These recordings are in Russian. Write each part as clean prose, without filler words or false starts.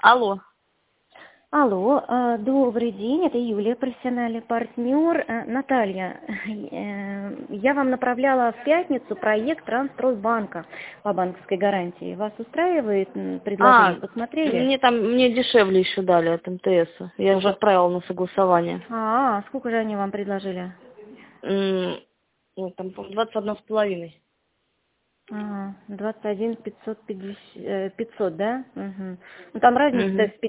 Алло. Алло, добрый день, это Юлия, профессиональный партнер. Наталья, я вам направляла в пятницу проект Трансстройбанка по банковской гарантии. Вас устраивает предложение? Посмотрели? Мне дешевле еще дали от МТС. Я уже отправила на согласование. Сколько же они вам предложили? Там 21,5. 21 500, да? Угу. Ну, там разница в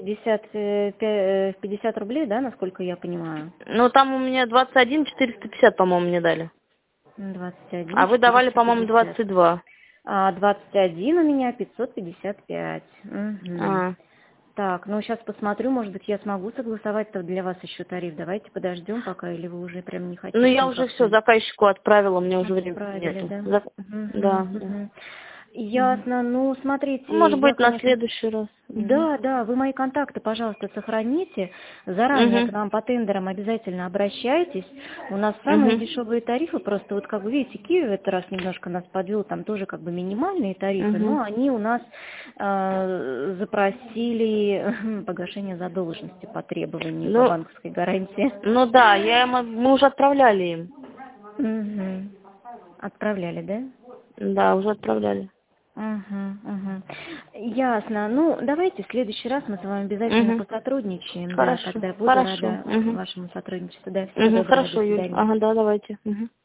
50 рублей, да, насколько я понимаю? Ну, там у меня 21 450, по-моему, мне дали. 21 А вы давали, по-моему, 450. 22. 21 у меня 555. Угу. Так, ну сейчас посмотрю, может быть, я смогу согласовать-то для вас еще тариф. Давайте подождем пока, или вы уже прям не хотите. Ну, я уже все заказчику отправила, мне уже времени Отправили, нету. да? Да. Ясно. Ну, смотрите, Может я, быть, на конечно... следующий раз. Да, вы мои контакты, пожалуйста, сохраните. Заранее к нам по тендерам обязательно обращайтесь. У нас самые дешевые тарифы, просто вот как вы видите, Киев в этот раз немножко нас подвел, там тоже как бы минимальные тарифы, но они у нас запросили погашение задолженности по требованию по банковской гарантии. Ну да, мы уже отправляли им. Отправляли, да? Да, уже отправляли. Ясно. Ну, давайте в следующий раз мы с вами обязательно посотрудничаем. Хорошо. Да, тогда буду рада вашему сотрудничеству. Да, всего доброго, Хорошо, до Юль. свидания. Да, давайте.